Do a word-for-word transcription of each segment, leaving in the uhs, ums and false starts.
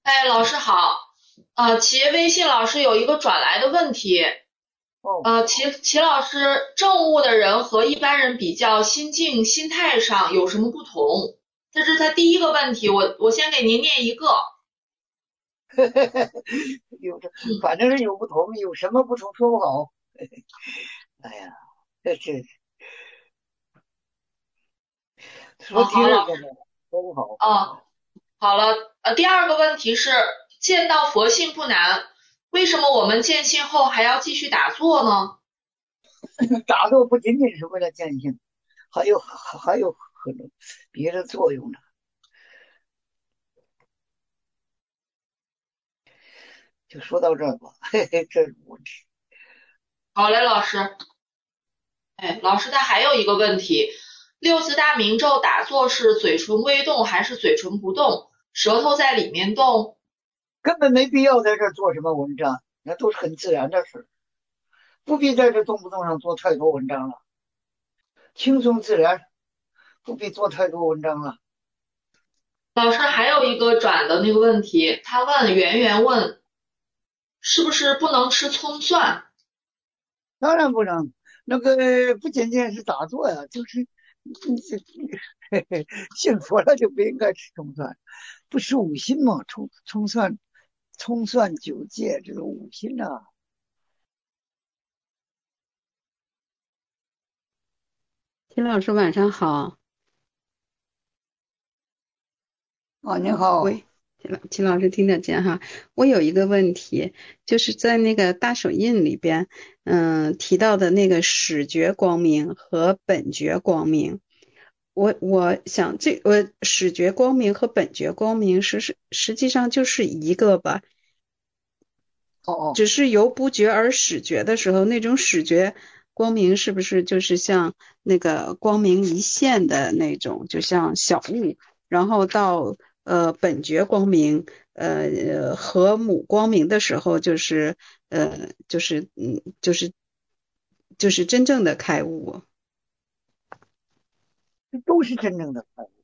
哎，老师好，呃，企业微信老师有一个转来的问题， 哦， 呃，齐齐老师，政务的人和一般人比较，心境、心态上有什么不同？这是他第一个问题，我我先给您念一个， 有的， 嗯， 反正是有不同，有什么不同说不好。哎呀，这这说好好， 第二个吧， 老师， 说不好。 哦，好了，呃，第二个问题是，见到佛性不难，为什么我们见性后还要继续打坐呢？ 打坐不仅仅是为了健性，还有还有很多别的作用呢。就说到这儿吧，嘿嘿，这我好嘞，老师。哎，老师，他还有一个问题，六字大明咒打坐是嘴唇微动还是嘴唇不动，舌头在里面动？ 根本没必要在这儿做什么文章，那都是很自然的事，不必在这动不动上做太多文章了，轻松自然，不必做太多文章了。 老师还有一个转的那个问题，他问圆圆问是不是不能吃葱蒜？ 当然不能，那个不仅仅是打坐呀，就是嘿嘿，信佛了就不应该吃葱蒜，不是五辛嘛？葱葱蒜葱蒜九戒这个五辛呐。 秦老师晚上好。 啊，您好。 喂，秦老秦老师听得见哈？我有一个问题，就是在那个大手印里边，嗯，提到的那个始觉光明和本觉光明，我我想这呃始觉光明和本觉光明实是实际上就是一个吧， 哦哦， 只是由不觉而始觉的时候，那种始觉光明是不是就是像那个光明一现的那种，就像小物，然后到呃本觉光明，呃和母光明的时候，就是呃就是嗯就是就是真正的开悟。 这都是真正的快乐。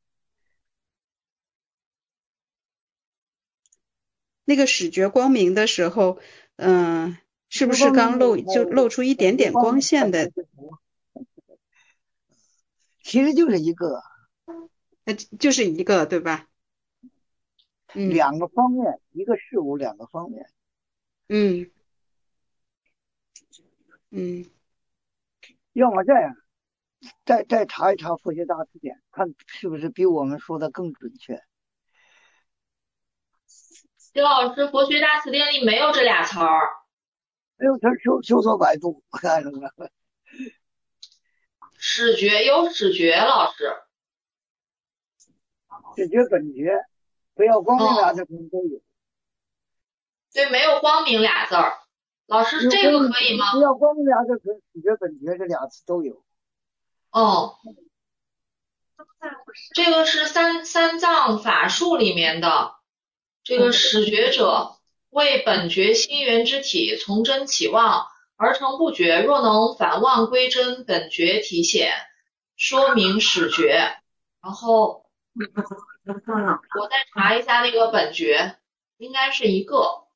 那个始觉光明的时候，嗯、是不是觉光明刚露还有就露出一点点本觉光明，本光线的？ 觉是佛，其实就是一个呃，就是一个，对吧？嗯两个方面，一个事物两个方面。 嗯嗯。 要么这样，再再查一查《佛学大辞典》，看是不是比我们说的更准确。 徐老师，佛学大辞典里没有这俩词儿， 哎呦，他修修错百度，我看了看。 始觉有始觉，老师， 只觉本觉，不要光明俩嗯， 字可能都有。 对，没有光明俩字儿，老师这个有光明， 可以吗？ 不要光明俩字可只觉本觉这俩字都有。 嗯。这个是三三藏法术里面的这个始觉者，为本觉心源之体从真起妄而成不觉，若能反妄归真，本觉体显，说明始觉。然后我再查一下那个本觉，应该是一个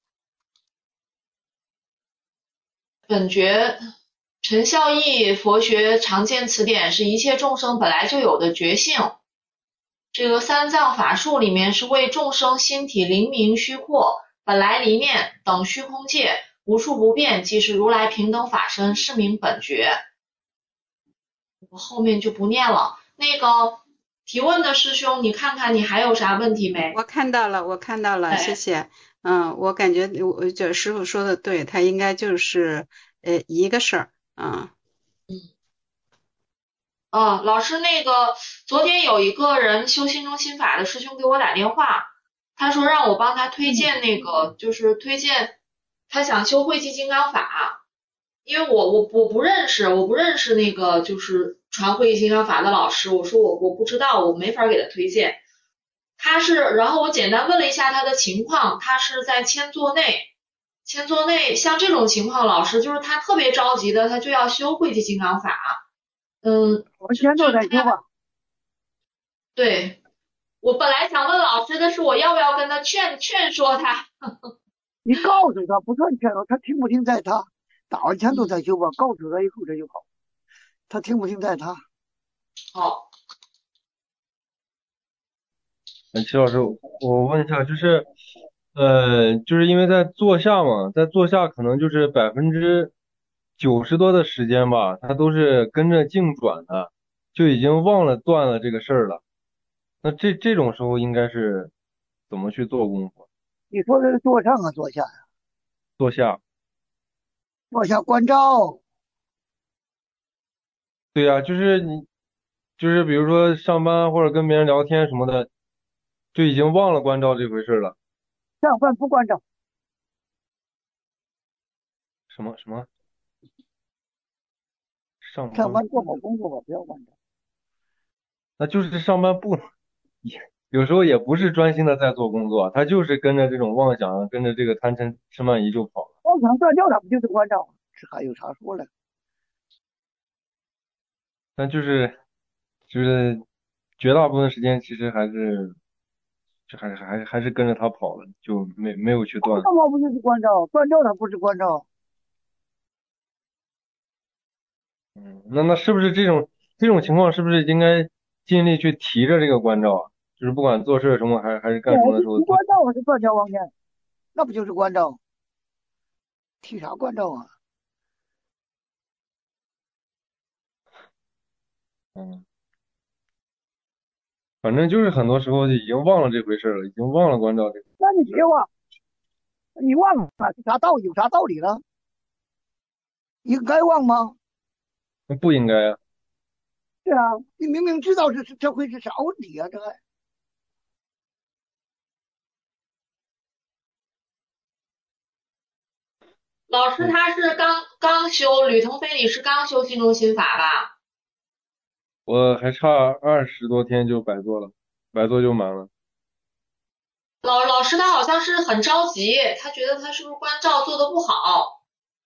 本觉。陈孝义佛学常见词典是一切众生本来就有的觉性，这个三藏法术里面是为众生心体灵明虚阔，本来离面等虚空界，无处不变，即是如来平等法身，是名本觉。我后面就不念了。那个提问的师兄，你看看你还有啥问题没？ 我看到了，我看到了，谢哎， 谢。嗯，我感觉我这师傅说的对，他应该就是呃一个事儿啊。 啊，老师，那个昨天有一个人修心中心法的师兄给我打电话，他说让我帮他推荐那个，就是推荐他想修慧寂金刚法，因为我我我不认识，我不认识那个就是传慧心经法的老师，我说我我不知道，我没法给他推荐。他是，然后我简单问了一下他的情况，他是在千座内，千座内像这种情况，老师就是他特别着急的，他就要修慧寂金刚法，嗯， 我们先做再修吧。 对， 我本来想问老师的是，我要不要跟他劝劝说他？ 你告诉他不算劝说，他听不听在他。打完枪都嗯， 在修吧，告诉他以后他就好。他听不听在他。 好， 嗯，齐老师，我问一下，就是，呃，就是因为在坐下嘛，在坐下可能就是百分之九十多的时间吧，他都是跟着静转的，就已经忘了断了这个事儿了。那这这种时候应该是怎么去做功夫？ 你说的是坐上啊，坐下呀？ 坐下。 坐下关照。 对呀，就是你，就是比如说上班或者跟别人聊天什么的，就已经忘了关照这回事了。 上班不关照。 什么什么上班不？ 上班做好工作吧，不要关照。 那就是上班不，也有时候也不是专心的在做工作，他就是跟着这种妄想，跟着这个贪嗔痴慢疑就跑了。 妄想断掉了，不就是关照吗？这还有啥说了？ 但就是就是绝大部分时间其实还是就还是还是还是跟着他跑了，就没没有去断。 干嘛不就是关照？断掉它不是关照。 嗯，那那是不是这种这种情况是不是应该尽力去提着这个关照啊？就是不管做事什么还还是干什么的时候都。 我是提关照还是断掉妄念？那不就是关照？提啥关照啊？ 嗯，反正就是很多时候就已经忘了这回事了，已经忘了关照这个那你事儿。 别忘，你忘了是啥道理？有啥道理了？应该忘吗？ 那不应该啊。 是啊，你明明知道这是这会是啥问题啊？这还老师他是刚刚修，吕腾飞你是刚修心中心法吧？ 我还差二十多天就百做了，百做就满了。 老老师他好像是很着急，他觉得他是不是关照做的不好？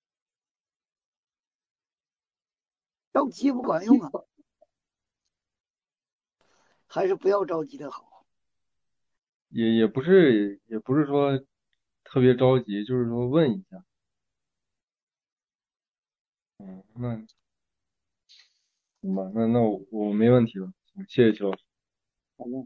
着急不管用啊，还是不要着急的好。 也也不是也不是说特别着急，就是说问一下。嗯，那行吧，那那我我没问题了，行谢谢齐老师。 反正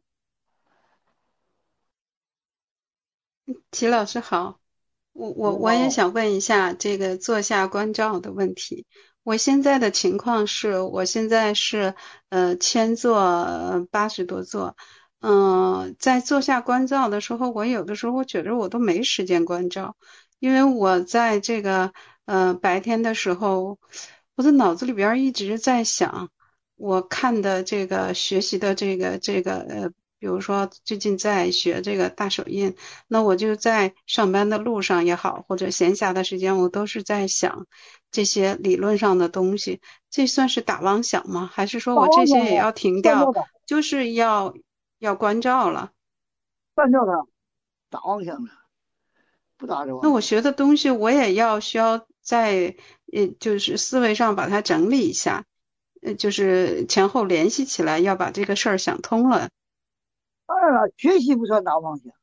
齐老师好，我我我也哦， 想问一下这个坐下关照的问题。我现在的情况是，我现在是呃千坐八十多坐，嗯、在坐下关照的时候，我有的时候我觉得我都没时间关照，因为我在这个呃白天的时候，我的脑子里边儿一直在想我看的这个学习的这个这个呃，比如说最近在学这个大手印。那我就在上班的路上也好，或者闲暇的时间，我都是在想这些理论上的东西。这算是打妄想吗？还是说打我这妄想了， 些也要停掉， 断掉它， 就是要要关照了？ 断掉它，打妄想了，不打这妄想。 那我学的东西，我也要需要在呃，就是思维上把它整理一下，呃，就是前后联系起来，要把这个事儿想通了。 当然了，学习不算打妄想，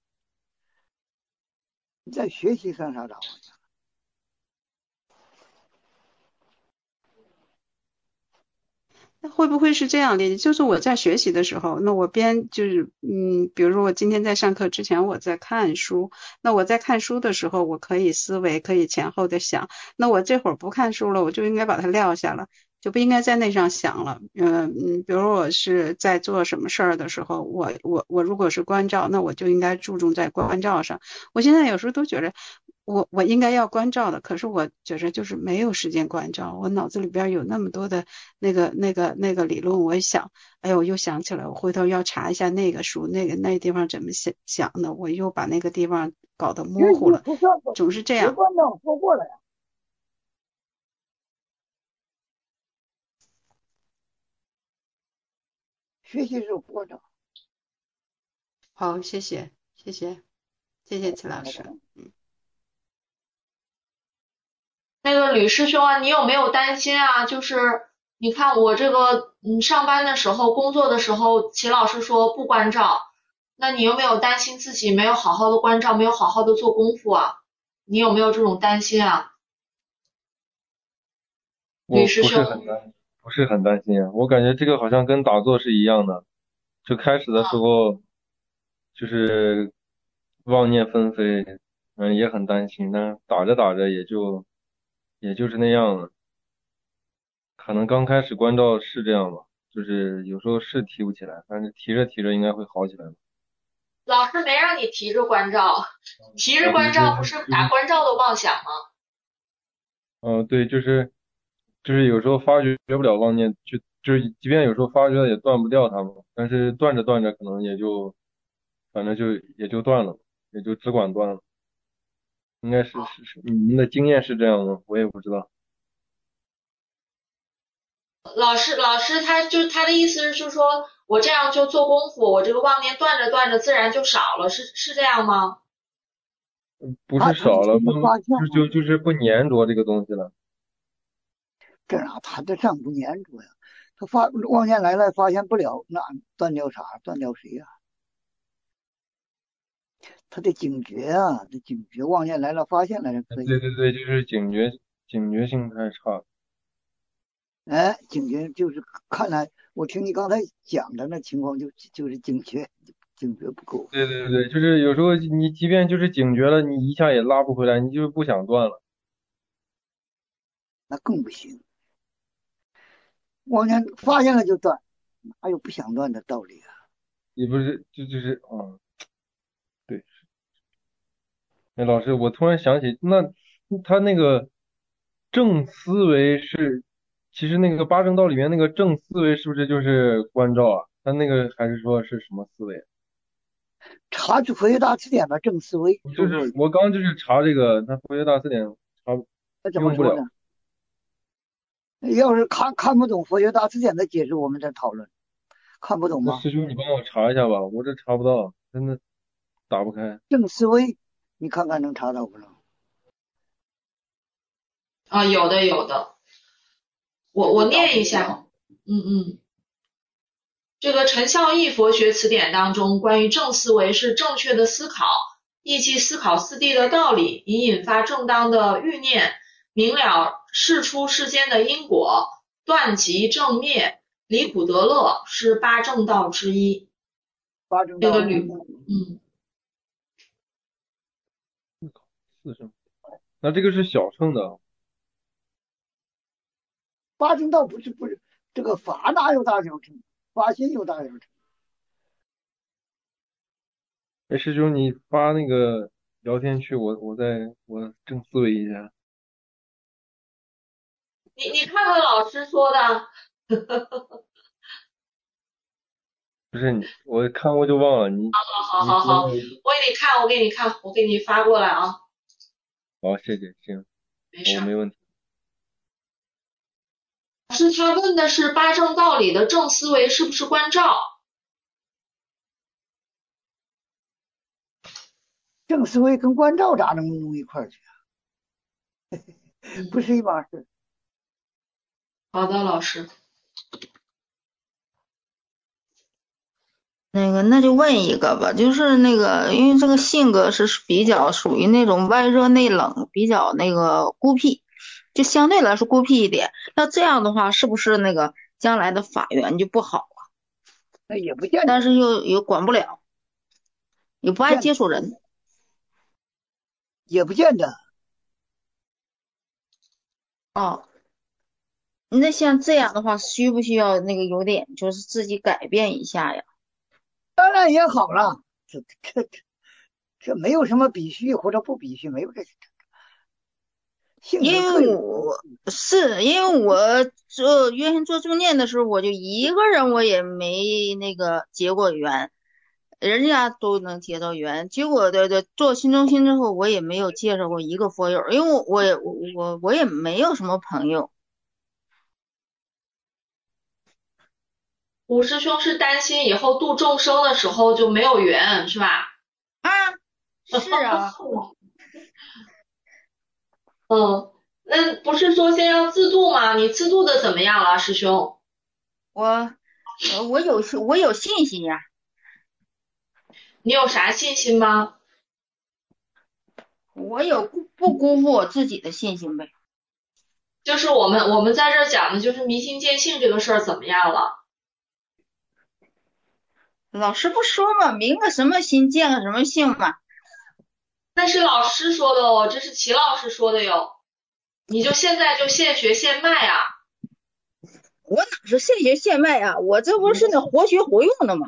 你在学习算啥打妄想？ 那会不会是这样的？就是我在学习的时候，那我边就是嗯，比如说我今天在上课之前我在看书，那我在看书的时候，我可以思维，可以前后的想。那我这会儿不看书了，我就应该把它撂下了，就不应该在那上想了。嗯嗯，比如说我是在做什么事儿的时候，我我我如果是关照，那我就应该注重在关照上。我现在有时候都觉得。我我应该要关照的，可是我觉着就是没有时间关照，我脑子里边有那么多的那个那个那个理论，我一想，哎呦，我又想起来，我回头要查一下那个书，那个那地方怎么想想的，我又把那个地方搞得学习模糊了， 不算总是这样。 别关照，说过了呀。学习是关照。 好，谢谢，谢谢，谢谢齐老师。 那个吕师兄啊，你有没有担心啊？就是你看我这个，嗯，上班的时候、工作的时候，齐老师说不关照， 那你有没有担心自己没有好好的关照，没有好好的做功夫啊？你有没有这种担心啊，吕我不是师兄？ 很担，不是很担心啊。我感觉这个好像跟打坐是一样的，就开始的时候就是妄念纷飞，嗯，也很担心，但是打着打着也就也就是那样了。可能刚开始关照是这样吧，就是有时候是提不起来，但是提着提着应该会好起来的。 老师没让你提着关照，提着啊，对， 关就是照不是打就是， 关照的妄想吗？ 嗯，对，就是就是有时候发觉不了妄念，就就是即便有时候发觉了也断不掉它们，但是断着断着可能也就反正就也就断了，也就只管断了。应该是是是，你们的经验是这样吗？我也不知道。 老师，老师他就他的意思是，就是说我这样就做功夫，我这个妄念断着断着自然就少了，是是这样吗？ 不是他他少了， 就是慢慢发现嘛， 就就就是不粘着这个东西了。 这哪谈得上不粘着呀？他发妄念来了，发现不了，那断掉啥？断掉谁呀？他的警觉啊，这警觉妄念来了，发现了就可以。 对对对，就是警觉警觉性太差。 哎，警觉就是看来，我听你刚才讲的那情况就就是警觉警觉不够， 对对对，就是有时候你即便就是警觉了，你一下也拉不回来，你就是不想断了。 那更不行。妄念发现了就断，哪有不想断的道理啊？ 也不是，就就是啊，对。哎，老师，我突然想起，那他那个正思维是，其实那个八正道里面那个正思维是不是就是关照啊？他那个还是说是什么思维？ 查出佛学大词典的正思维就说过一句， 是我刚就是查这个，他佛学大词典查那怎么说呢？ 用不了。 要是看看不懂佛学大词典的解释，我们再讨论。看不懂吗？ 那师兄你帮我查一下吧，我这查不到，真的打不开。 正思维，你看看能查到不能？ 啊，有的有的，我我念一下，嗯嗯。这个陈孝义佛学词典当中，关于正思维是正确的思考，意即思考四谛的道理，以引发正当的欲念，明了事出世间的因果，断集正灭，离苦得乐，是八正道之一。 八正道， 这个吕，嗯， 四圣，那这个是小乘的。 八正道不是不是这个法哪有大小乘？法心有大小乘。 哎，师兄你发那个聊天区，我我再我正思维一下。 你你看看老师说的， 不是你，我看过就忘了。你好好好，我给你看，我给你看，我给你发过来啊。 好，谢谢，行， 没事。 我没问题。 老师他问的是八正道里的正思维是不是关照？ 正思维跟关照咋能弄一块儿去啊？ 嗯， 不是一码事。 好的，老师。 那个，那就问一个吧，就是那个，因为这个性格是比较属于那种外热内冷，比较那个孤僻，就相对来说孤僻一点。那这样的话，是不是那个将来的法缘就不好啊？ 那也不见得， 但是又又管不了，也不爱见接触人。 也不见得。 哦，那像这样的话，需不需要那个有点就是自己改变一下呀？ 当然也好了，这这这这没有什么必须或者不必须，没有这性格因各有。 为我是因为我做原先做助念的时候，我就一个人我也没那个结过缘，人家都能结到缘。结果的的做新中心之后，我也没有介绍过一个佛友，因为我我也我我我也没有什么朋友。 五师兄是担心以后度众生的时候就没有缘，是吧？ 啊，是啊， 嗯，那不是说先要自度吗？你自度的怎么样了，师兄？ 我呃我有我有信心呀。 你有啥信心吗？ 我有不辜负我自己的信心呗。 就是我们我们在这儿讲的就是迷信见性这个事儿怎么样了？ 老师不说嘛，明个什么心见个什么性嘛。 那是老师说的哦，这是齐老师说的哟。你就现在就现学现卖啊！ 我哪是现学现卖啊，我这不是那活学活用的吗？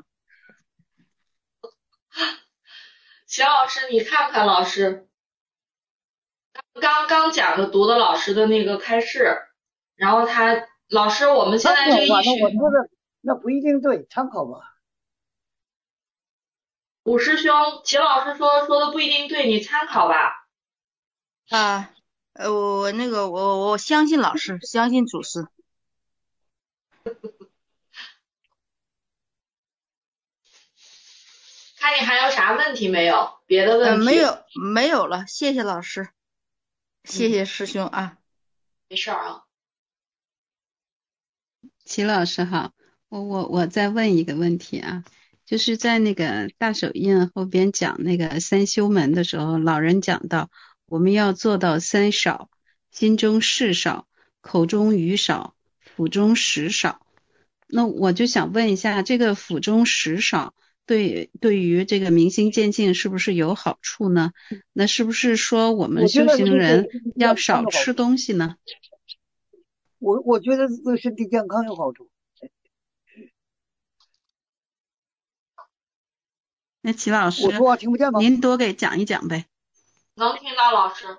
齐老师，你看看老师刚刚讲的读的老师的那个开示，然后他老师我们现在这一反正我学说的那不一定对，参考吧。 五师兄齐老师说说的不一定对，你参考吧。 啊，呃，我那个我我相信老师，相信祖师。 看你还有啥问题没有？别的问呃， 题？ 没有没有了，谢谢老师，谢嗯谢师兄啊。 没事儿啊。 齐老师好，我我我再问一个问题啊，就是在那个大手印后边讲那个三修门的时候，老人讲到我们要做到三少，心中事少，口中语少，腹中食少。那我就想问一下，这个腹中食少对对于这个明心见性是不是有好处呢？那是不是说我们我觉修得是对行人身体要健康有好少吃处。 东西呢？ 我我觉得对身体健康有好处。 那齐老师， 我说话听不见吗？ 您多给讲一讲呗。 能听到老师。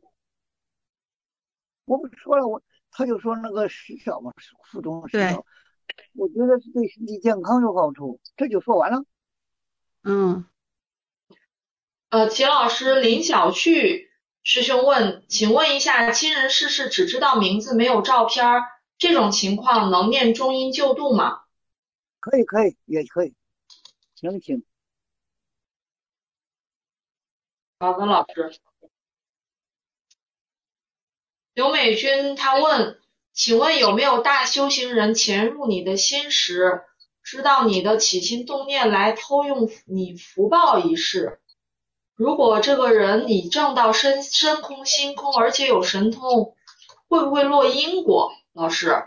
我不说了，我他就说那个食少嘛，腹中食对， 少，我觉得是对身体健康有好处，这就说完了。 嗯， 呃，齐老师，林小旭师兄问，请问一下，亲人逝世只知道名字没有照片儿，这种情况能念中阴救度吗？ 可以可以也可以，能行。 好的，老师。刘美君她问，请问有没有大修行人潜入你的心时，知道你的起心动念来偷用你福报一事？如果这个人你证到身身空心空，而且有神通，会不会落因果？老师，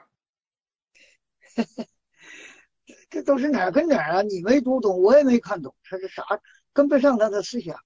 这都是哪儿跟哪儿啊？你没读懂，我也没看懂，这是啥？跟不上他的思想。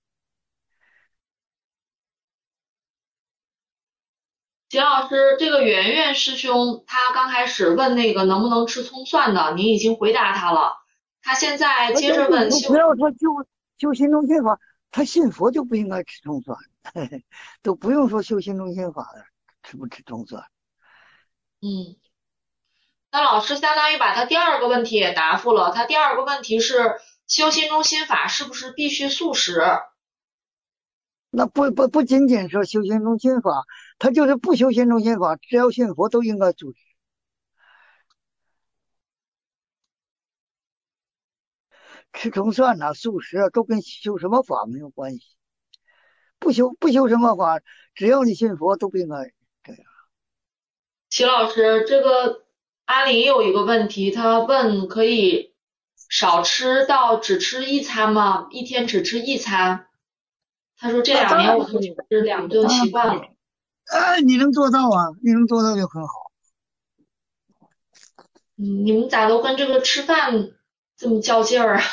秦老师，这个圆圆师兄他刚开始问那个能不能吃葱蒜的，您已经回答他了。他现在接着问修， 不要说修修心中心法，他信佛就不应该吃葱蒜，嘿嘿，都不用说修心中心法的，吃不吃葱蒜。 嗯，那老师相当于把他第二个问题也答复了。他第二个问题是修心中心法是不是必须素食？ 那不不不仅仅说修心中心法，他就是不修心中心法，只要信佛都应该素食。吃葱蒜呐、素食啊，都跟修什么法没有关系。不修不修什么法，只要你信佛，都不应该这样。 齐老师，这个阿林有一个问题，他问可以少吃到只吃一餐吗？一天只吃一餐？他说这两年我都吃两顿习惯了。 哎，你能做到啊？你能做到就很好。 嗯，你们咋都跟这个吃饭这么较劲儿啊？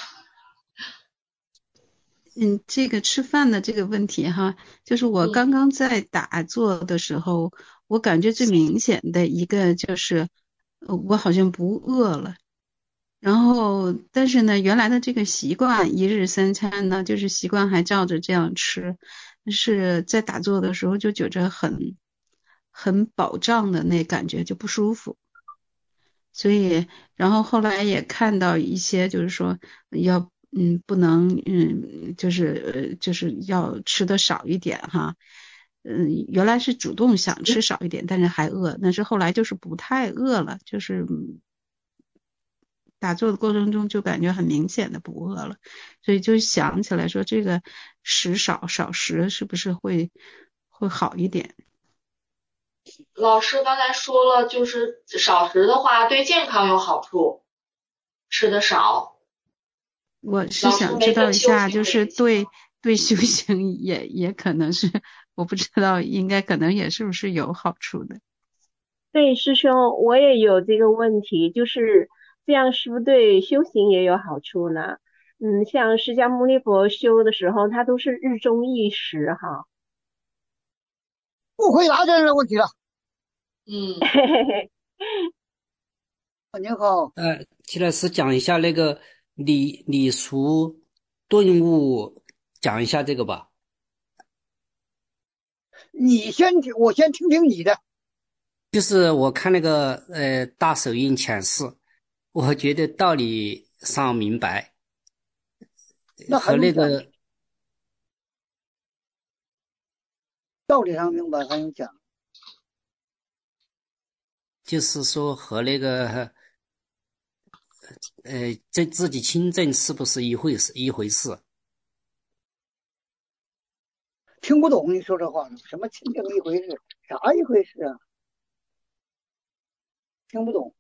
嗯，这个吃饭的这个问题哈，就是我刚刚在打坐的时候，我感觉最明显的一个就是，呃我好像不饿了。然后，但是呢，原来的这个习惯，一日三餐呢，就是习惯还照着这样吃，但是在打坐的时候就觉着很很饱胀的那感觉就不舒服。所以，然后后来也看到一些，就是说要，嗯，不能，嗯，就是呃，就是要吃的少一点哈。嗯，原来是主动想吃少一点，但是还饿，但是后来就是不太饿了，就是打坐的过程中就感觉很明显的不饿了，所以就想起来说这个食少少食是不是会会好一点？ 老师刚才说了，就是少食的话对健康有好处，吃的少。 我是老师想知没跟修道一下， 行就是没关系对对修行也也可能是，我不知道，应该可能也是不是有好处的。 对，师兄，我也有这个问题，就是这样是不是对修行也有好处呢？嗯，像释迦牟尼佛修的时候，他都是日中一时哈。 不回答这个问题了。 嗯， 您好， 呃，齐老师讲一下那个礼礼俗顿悟，讲一下这个吧。 你先听，我先听听你的。 就是我看那个呃大手印浅释，我觉得道理上明白， 那还和用讲？ 那个道理上明白还用讲？ 就是说和那个呃这自己亲证是不是一回事一回事？ 听不懂你说这话，什么亲证一回事，啥一回事啊？听不懂。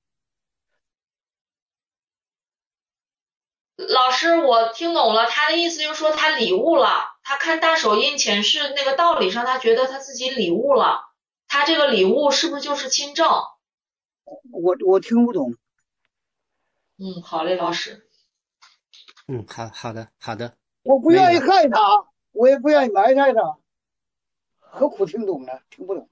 老师，我听懂了，他的意思就是说他领悟了，他看大手印前世那个道理上，他觉得他自己领悟了，他这个领悟是不是就是亲证？ 我我听不懂。 嗯，好嘞，老师。 嗯，好好的好的， 我不愿意害他，我也不愿意埋汰他，何苦听懂呢？听不懂。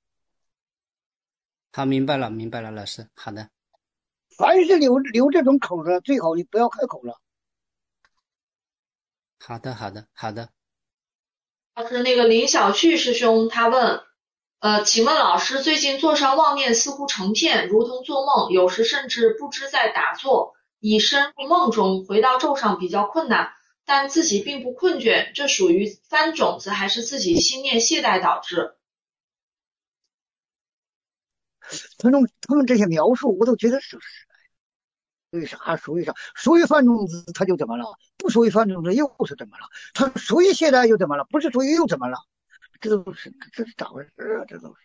好，明白了明白了，老师，好的。 凡是留留这种口的，最好你不要开口了。 好的好的好的。 他是那个林小旭师兄，他问，呃，请问老师最近坐上妄念似乎成片，如同做梦，有时甚至不知在打坐，已深入梦中，回到咒上比较困难，但自己并不困倦，这属于翻种子还是自己心念懈怠导致？ 他们他们这些描述，我都觉得是属于啥属于啥，属于翻种子他就怎么了？不属于翻种子又是怎么了？他属于懈怠又怎么了？不是属于又怎么了？这都是这是咋回事啊？这都是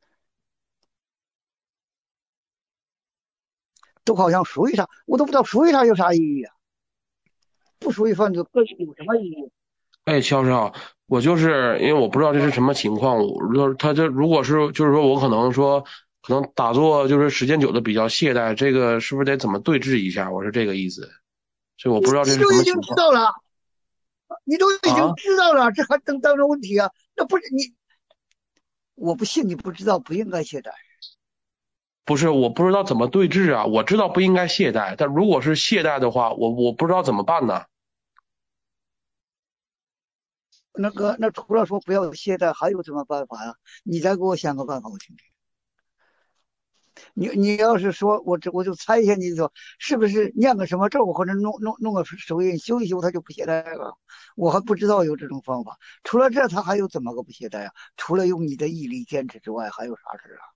都好像属于啥，我都不知道属于啥有啥意义啊？不属于翻种子有什么意义？ 哎，乔治啊，我就是因为我不知道这是什么情况，我说他这如果是就是说我可能说可能打坐就是时间久的比较懈怠，这个是不是得怎么对峙一下？我是这个意思，所以我不知道这是什你都已经么情况知道了，你都已经啊。 知道了，这还能当成问题啊？那不是你，我不信你不知道，不应该懈怠。 不是，我不知道怎么对峙啊。我知道不应该懈怠，但如果是懈怠的话，我我不知道怎么办呢？ 那个，那除了说不要懈怠，还有什么办法呀？你再给我想个办法，我听听。你你要是说我这我就猜一下，你说是不是念个什么咒或者弄弄弄个手印修一修，他就不懈怠了？我还不知道有这种方法。除了这，他还有怎么个不懈怠啊？除了用你的毅力坚持之外，还有啥事啊？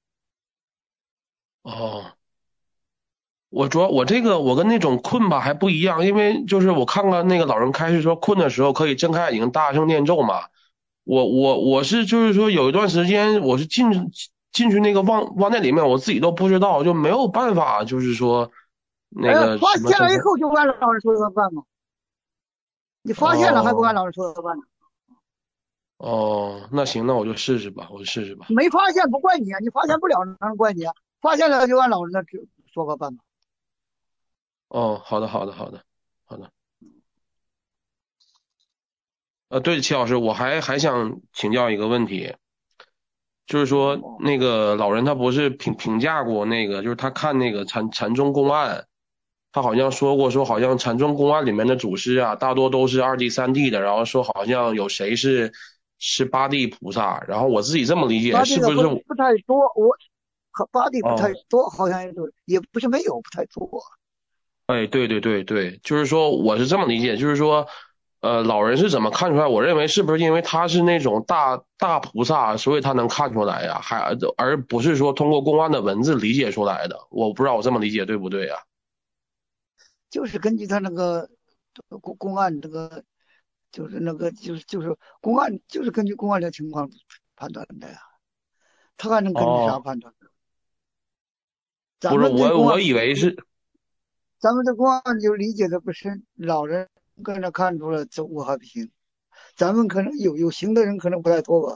哦，我主要我这个我跟那种困吧还不一样，因为就是我看看那个老人开示说困的时候可以睁开眼睛大声念咒嘛。我我我是就是说有一段时间我是进进去那个妄妄念里面，我自己都不知道，就没有办法，就是说那哎， 个发现了以什么正后就按老师说的办嘛。你发现了还不按哦老师说的办呢？ 哦，那行，那我就试试吧，我就试试吧。 没发现不怪你啊，你发现不了能怪你啊？发现了就按老师那说个办吧。 哦，好的好的好的好的。呃，对，齐老师，我还还想请教一个问题，就是说那个老人他不是评评价过那个，就是他看那个禅禅宗公案，他好像说过说好像禅宗公案里面的祖师啊，大多都是二地三地的，然后说好像有谁是是八地菩萨，然后我自己这么理解， 八地的是不是？ 不不太多，我和八地不太哦， 多，好像也都也不是没有，不太多。 哎，对对对对，就是说我是这么理解，就是说，呃，老人是怎么看出来？我认为是不是因为他是那种大大菩萨，所以他能看出来呀？还而不是说通过公案的文字理解出来的？我不知道我这么理解对不对呀？ 就是根据他那个公公案这个，就是那个就是就是公案，就是根据公案的情况判断的呀。他还能根据啥哦， 判断？咱不是我， 们对公案我以为是， 咱们的公案就理解的不深，老人跟着看出了这我还不行，咱们可能有有行的人可能不太多吧。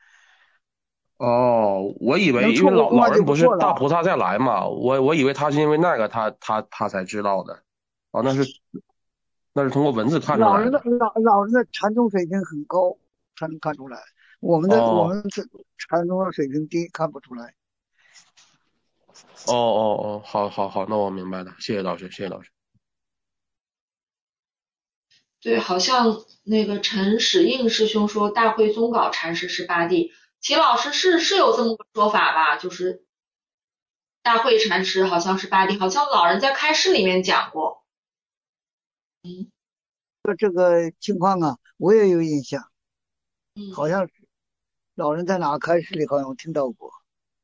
哦，我以为能因为错过公案老老人不是就不错了。 大菩萨再来嘛，我我以为他是因为那个他他他才知道的。哦，那是那是通过文字看出老人的来的。 老老人的禅宗水平很高，才能看出来。我们的我哦们这禅宗的水平低，看不出来。 哦哦哦，好好好，那我明白了，谢谢老师，谢谢老师。 对，好像那个陈始应师兄说大慧宗稿禅师是八地，齐老师是是有这么个说法吧？就是大慧禅师好像是八地，好像老人在开示里面讲过。嗯这个情况啊，我也有印象， 嗯， 好像是老人在哪开始里好像我听到过。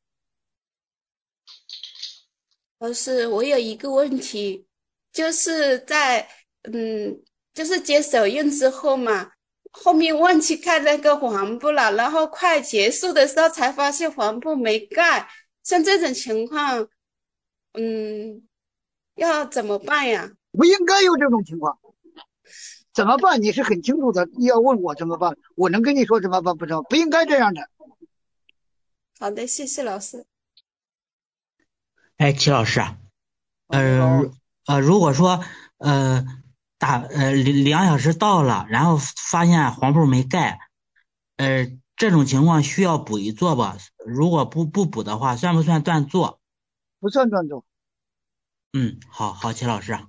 老师，我有一个问题，就是在嗯，就是接手印之后嘛，后面忘记盖那个黄布了，然后快结束的时候才发现黄布没盖，像这种情况，嗯，要怎么办呀？ 不应该有这种情况，怎么办？你是很清楚的，你要问我怎么办，我能跟你说怎么办不怎么，不应该这样的。 好的，谢谢老师。 哎，齐老师啊， 嗯好呃呃，如果说呃打呃两两小时到了，然后发现黄布没盖，呃这种情况需要补一座吧？如果不不补的话，算不算断座？ 不算断座。 嗯，好好，齐老师啊。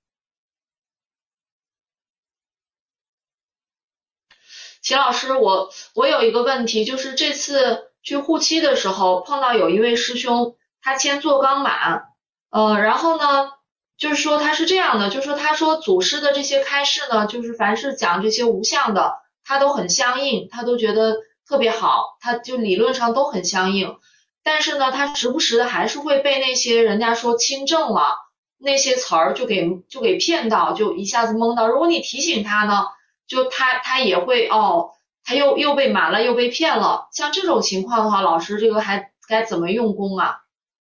齐老师，我我有一个问题，就是这次去护期的时候碰到有一位师兄，他签做钢板，呃，然后呢，就是说他是这样的，就是说他说祖师的这些开示呢，就是凡是讲这些无相的，他都很相应，他都觉得特别好，他就理论上都很相应，但是呢，他时不时的还是会被那些人家说亲政了那些词儿就给就给骗到，就一下子懵到。如果你提醒他呢，就他他也会哦，他又又被瞒了，又被骗了。像这种情况的话，老师这个还该怎么用功啊？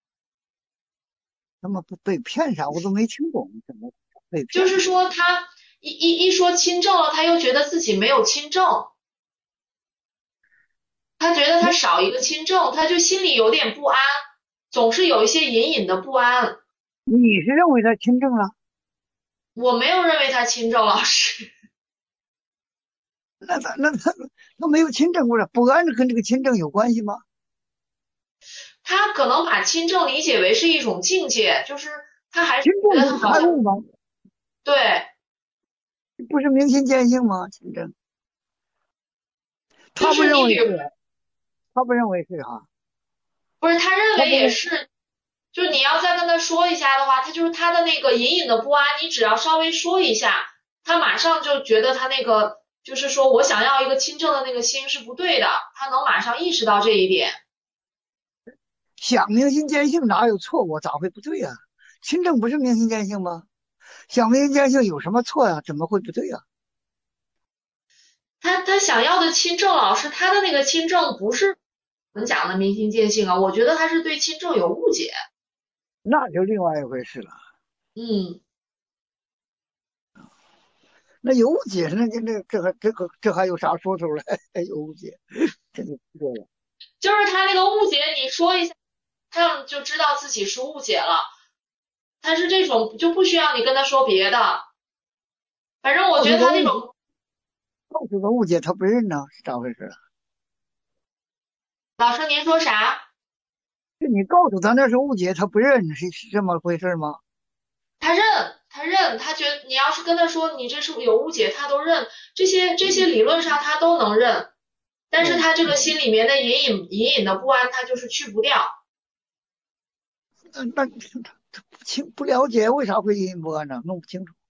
他们不被骗啥，我都没听懂，怎么被骗？ 就是说他一一一说亲政了，他又觉得自己没有亲政，他觉得他少一个亲政，他就心里有点不安，总是有一些隐隐的不安。 你是认为他亲政了？ 我没有认为他亲政，老师。 那他那他他没有亲政，不是不安跟这个亲政有关系吗？ 他可能把亲政理解为是一种境界，就是他还是亲觉得政是他好像开悟吗？ 对， 不是明心见性吗？亲政，他不就是认为你比如是，他不认为是哈。 不是他认为他不也是，就是你要再跟他说一下的话，他就是他的那个隐隐的不安，你只要稍微说一下，他马上就觉得他那个就是说我想要一个亲政的那个心是不对的，他能马上意识到这一点。 想明心见性哪有错误？咋会不对呀、啊？亲政不是明心见性吗？想明心见性有什么错呀、啊？怎么会不对呀、啊？ 他他想要的亲政老师，他的那个亲政不是我们讲的明心见性啊，我觉得他是对亲政有误解。 那就另外一回事了。 嗯， 那有误解，那这这这还这个这还有啥说头了？还有误解，这就不对了。 就是他那个误解，你说一下，他就知道自己是误解了。他是这种就不需要你跟他说别的，反正我觉得他那种告诉他误解，他不认呢，是咋回事？ 老师您说啥？ 是你告诉他那是误解，他不认，是是这么回事吗？ 他认，他认，他觉得你要是跟他说你这是有误解，他都认，这些这些理论上他都能认，但是他这个心里面的隐隐隐隐的不安，他就是去不掉。 那那他不清不了解，为啥会隐隐不安呢？弄不清楚。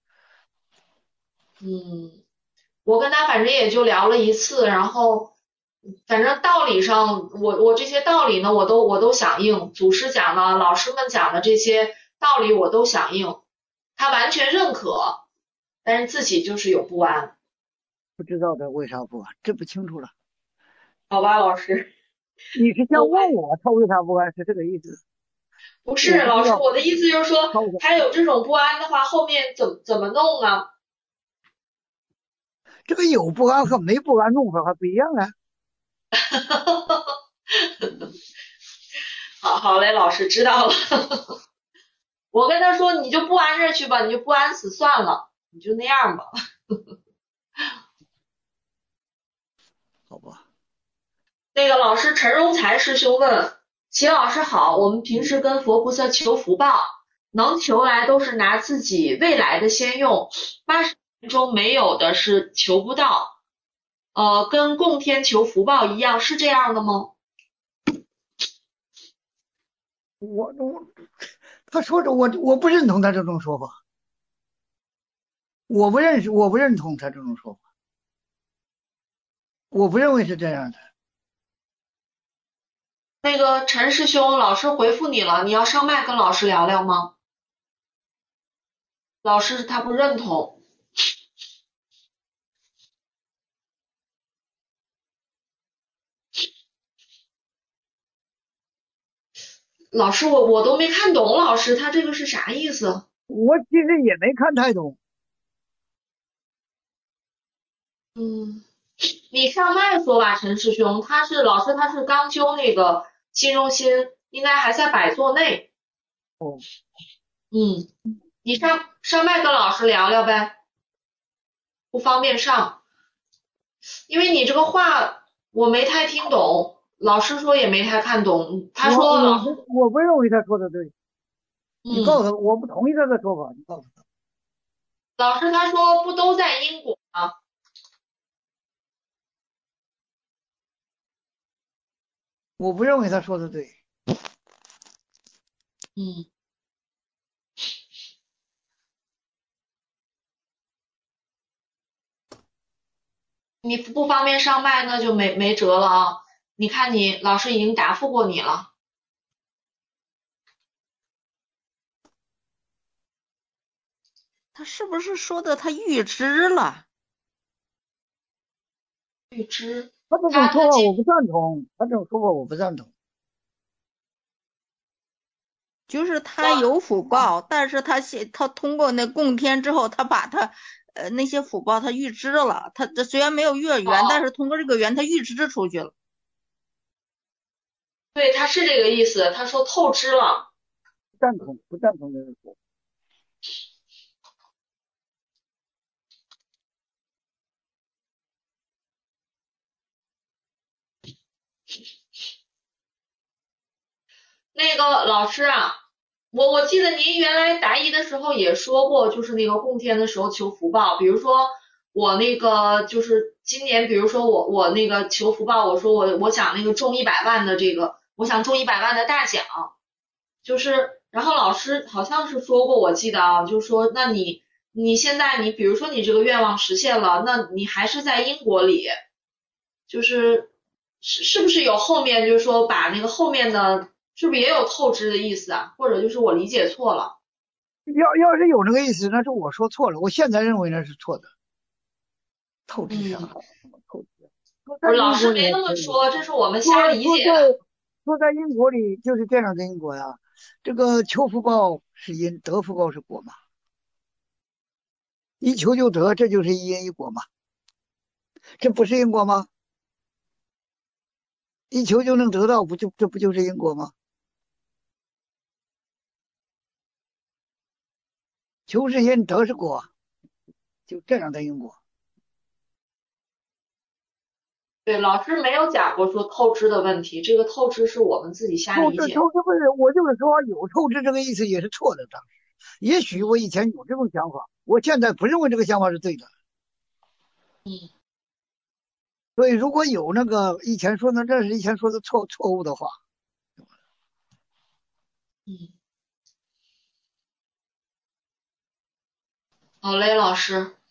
嗯，我跟他反正也就聊了一次，然后反正道理上，我我这些道理呢，我都我都响应，祖师讲的，老师们讲的这些道理我都响应，他完全认可，但是自己就是有不安。 不知道他为啥不安，这不清楚了。 好吧，老师， 你是想问我他为啥不安，是这个意思？ 不是， 我不老师， 知道我的意思就是说， 靠着他有这种不安的话，后面怎么怎么弄啊？ 这个有不安和没不安弄法还不一样啊。 好好嘞，老师知道了。我跟他说，你就不安着去吧，你就不安死算了，你就那样吧。 好吧， 那个老师陈荣才师兄问，齐老师好，我们平时跟佛菩萨求福报，能求来都是拿自己未来的先用，八十年中没有的是求不到，呃，跟供天求福报一样，是这样的吗？ 我我他说的我我不认同他这种说法，我不认识我不认同他这种说法，我不认为是这样的。 那个陈师兄，老师回复你了，你要上麦跟老师聊聊吗？老师他不认同。老师，我我都没看懂，老师他这个是啥意思？ 我其实也没看太懂。 嗯，你上麦说吧，陈师兄，他是老师，他是刚修那个新中心，应该还在百座内。 哦， 嗯，你上上麦跟老师聊聊呗，不方便上，因为你这个话我没太听懂，老师说也没太看懂，他我说老师， 我不我不认为他说的对，你告嗯， 诉他我不同意他的说法，你告诉他。 老师他说不都在因果吗？ 我不认为他说的对。 嗯。你不方便上麦，那就没没辙了啊！你看你老师已经答复过你了。 他是不是说的他预知了？ 预知， 他这种他他今说法我不赞同，他这种说法我不赞同。 就是他有福报，但是他现他通过那供天之后，他把他呃那些福报他预知了，他这虽然没有月圆，但是通过这个圆他预知出去了。 对，他是这个意思，他说透支了。 不赞同，不赞同这个说法。 那个老师啊，我我记得您原来答疑的时候也说过，就是那个供天的时候求福报，比如说我那个就是今年，比如说我我那个求福报，我说我我想那个中一百万的这个，我想中一百万的大奖，就是然后老师好像是说过，我记得啊，就是说那你你现在你比如说你这个愿望实现了，那你还是在因果里，就是是是不是有后面就是说把那个后面的。是不是也有透支的意思啊？或者就是我理解错了？ 要要是有那个意思，那是我说错了。我现在认为那是错的。透支啥？ 嗯， 透支？ 不是老师没那么说，这是我们瞎理解的。 说在因果里就是这样的因果呀。这个求福报是因，得福报是果嘛。一求就得，这就是一因一果嘛。这不是因果吗？一求就能得到，不就这不就是因果吗？求是因，得是果，就这样的因果。 对，老师没有讲过说透支的问题，这个透支是我们自己瞎理解。 透支不是，我就是说有透支这个意思也是错的。当时，也许我以前有这种想法，我现在不认为这个想法是对的。 嗯。 所以如果有那个以前说的，这是以前说的错错误的话。 嗯。好嘞，老师。